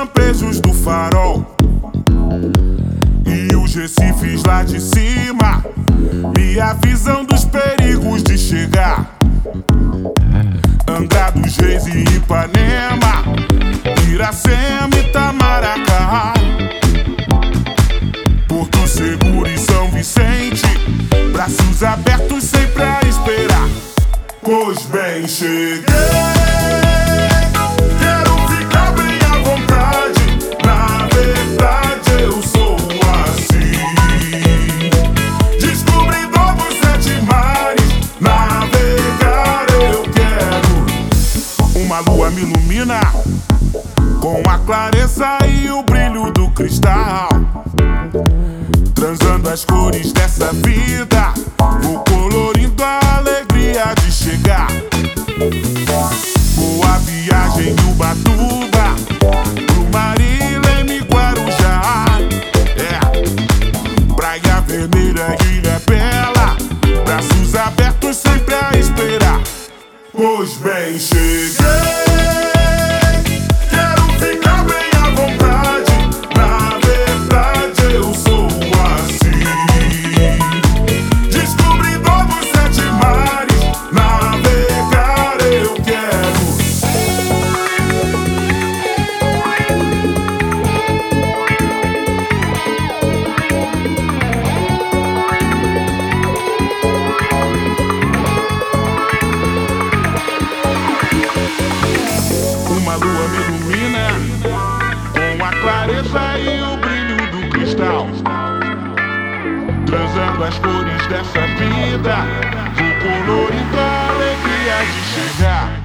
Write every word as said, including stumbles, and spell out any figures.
lampejos do farol e os recifes lá de cima me avisam dos perigos de chegar. Angra dos Reis e Ipanema, Iracema, Itamaracá, Porto Seguro e São Vicente, braços abertos sempre a esperar. Pois bem, cheguei, quero ficar bem à vontade. Na verdade eu sou assim, descobridor dos sete mares, navegar eu quero. Uma lua me ilumina com a clareza e o brilho do cristal, transando as cores dessa vida, vou colorindo a alegria de chegar. Boa viagem em Ubatuba, pro Marilene, Guarujá, é Praia Vermelha, Ilha Bela, braços abertos sempre a esperar. Pois bem, cheguei, uma lua me ilumina com a clareza e o brilho do cristal, transando as cores dessa vida, vou colorindo a alegria de chegar.